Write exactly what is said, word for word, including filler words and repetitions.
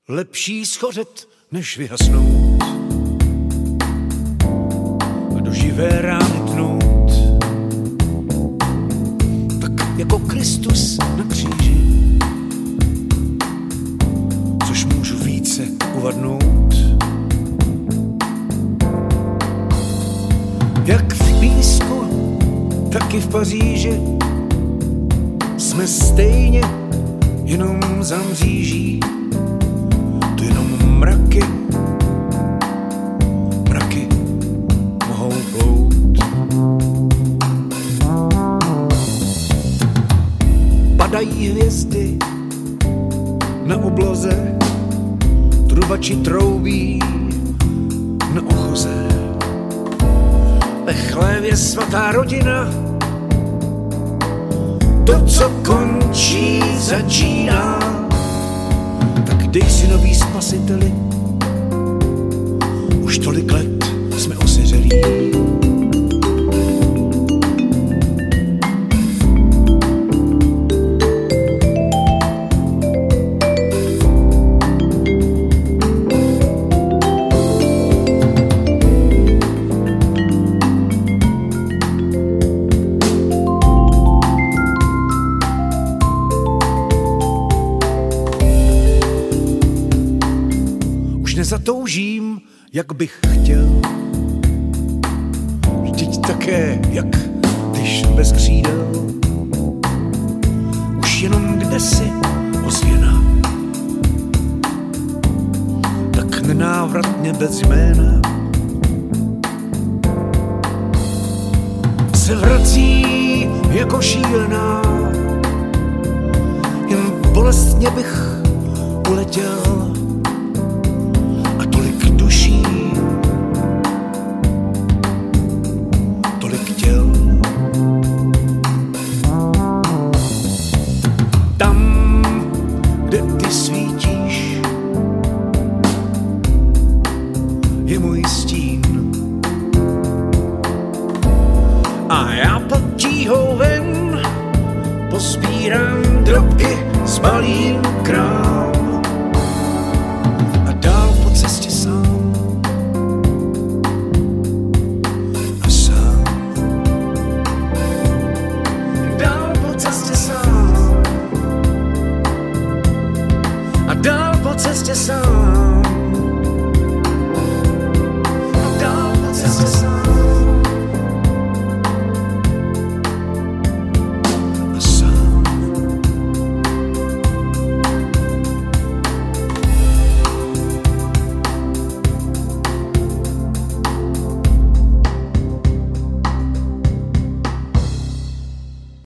Lepší schořet, než vyhasnout a do živé rány tnout, tak jako Kristus na kříži, což můžu více uvadnout. Jak v písku, tak i v Paříži jsme stejně jenom za mříží. To jenom mraky, mraky mohou plout. Padají hvězdy na obloze, trubači troubí na ochoze. Ve chlévě svatá rodina, to, co končí, začíná. Tak dej si nový spasiteli, už tolik let jsme osiřelí. Nezatoužím, jak bych chtěl. Vždyť také, jak když bez křídel. Už jenom kdesi ozvěna, tak nenávratně bez jména se vrací jako šílená. Jen bolestně bych uletěl. Je můj stín a já pod tíhou ven pospírám drobky, zbalím krám a dál po cestě sám a sám. Dál po cestě sám a dál po cestě sám. Just a